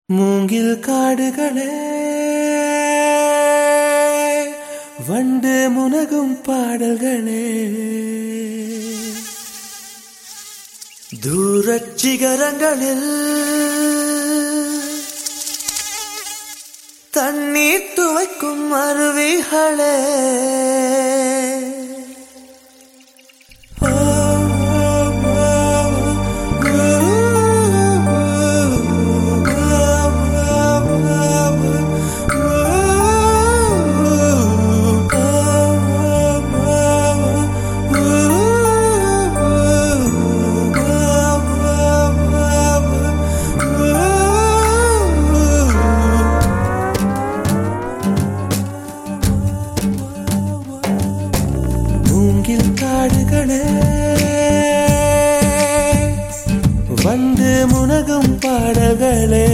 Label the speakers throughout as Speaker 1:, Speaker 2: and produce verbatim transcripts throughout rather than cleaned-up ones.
Speaker 1: மூங்கில் காடுகளே வண்டு முனகும் பாடல்களே தூரச் சிகரங்களில் தண்ணீர் துவைக்கும் அருவிகளே காடுகளே வந்து முனகும் பாடல்களே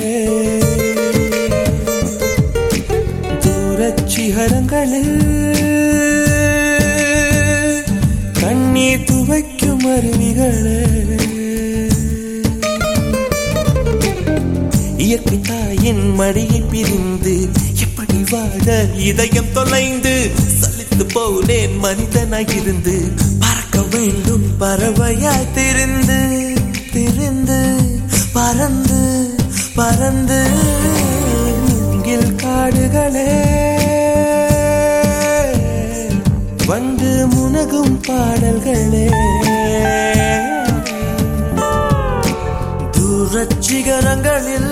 Speaker 1: தூரச் சிகரங்களில் கண்ணீர் துவைக்கும் அருவிகளே இயற்கை தாயின் மடியை பிரிந்து எப்படி வாழ இதயம் தொலைந்து சலித்து போனேன் மனிதனாயிருந்து பறக்க வேண்டும் பறவையாய் திரிந்து திரிந்து பறந்து பறந்து மூங்கில் காடுகளே வந்து முனகும் பாடல்களே தூரச் சிகரங்களில்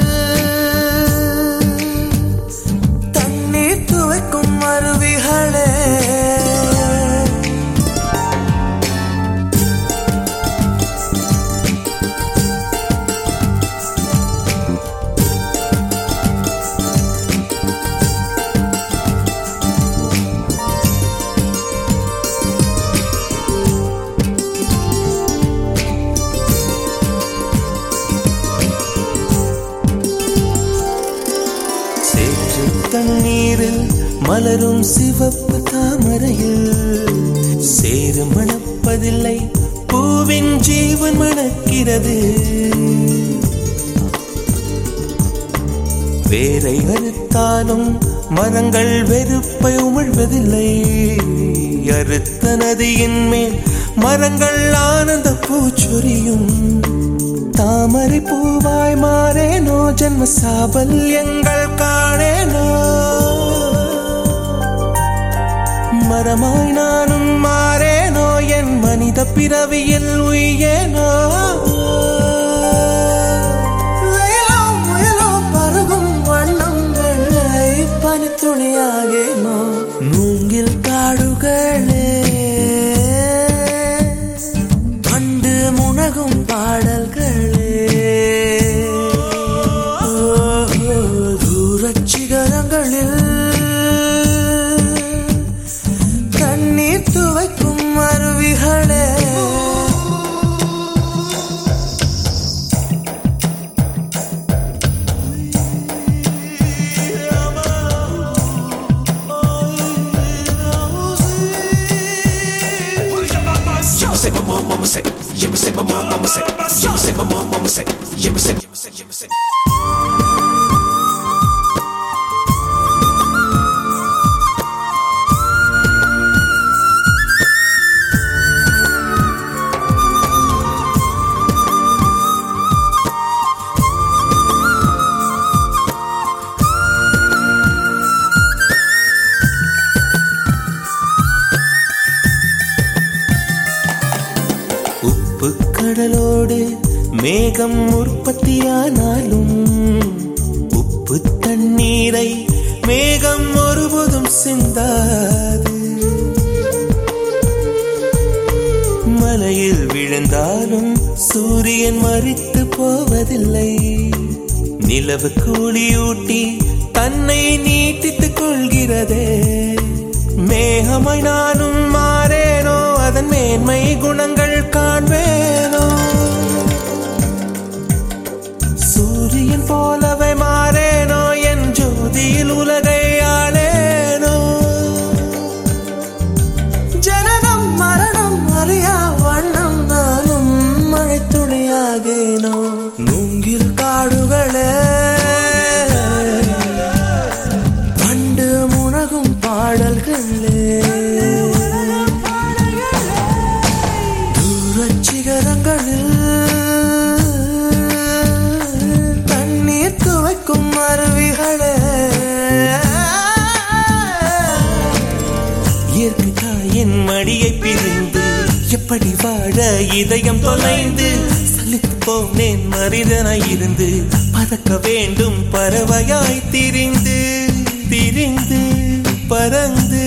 Speaker 1: தண்ணீர் துவைக்கும் அருவிகளே தண்ணீரில் மலரும் சிவப்பு தாமரையில் சேறு மணப்பதில்லை பூவின் ஜீவன் மணக்கிறது வேரை அறுத்தாலும் மரங்கள் வெறுப்பை உமிழ்வதில்லை அறுத்த நதியின் மேல் மரங்கள் ஆனந்த பூச்சொரியும் தாமரை பூவாய் மாறேனோ ஜன்ம சாபல்யங்கள் காணேனோ மரமாய் நானும் மாறேனோ என் மனித பிறவியில் உயேனோ வெயிலோ முயலோ பருகும் வண்ணங்களை பனித்துளியாகேனோ மூங்கில் காடுகளே வண்டு முனகும் பாடல்களே தூரச் சிகரங்களில் தண்ணீர் துவைக்கும் அருவிகளே
Speaker 2: Say my mom, mama say, yeah me say my mom, mama say, yeah me say my mom, mama say, yeah me say, yeah me say, yeah me say.
Speaker 1: கடலோடு மேகம் உற்பத்தியானாலும் உப்பு தண்ணீரை மேகம் ஒருபோதும் சிந்தாது மலையில் விழுந்தாலும் சூரியன் மரித்து போவதில்லை நிலவு கூலியூட்டி தன்னை நீட்டித்துக் கொள்கிறதே மேகமாய் நானும் மாறேனோ அதன் மேன்மை குணங்கள் காண்பேனோ சூரியன் போலவே மாறேனோ என் ஜோதியில் உலகை ஆளேனோ ஜனனம் மரணம் அறியா வண்ணம் நானும் மழைத்துளியாகேனோ மூங்கில் காடுகளே மடியை பிரிந்து எப்படி வாழ இதயம் தொலைந்து சலித்து போனேன் மனிதனாய் இருந்து பறக்க வேண்டும் பறவையாய் திரிந்து திரிந்து பறந்து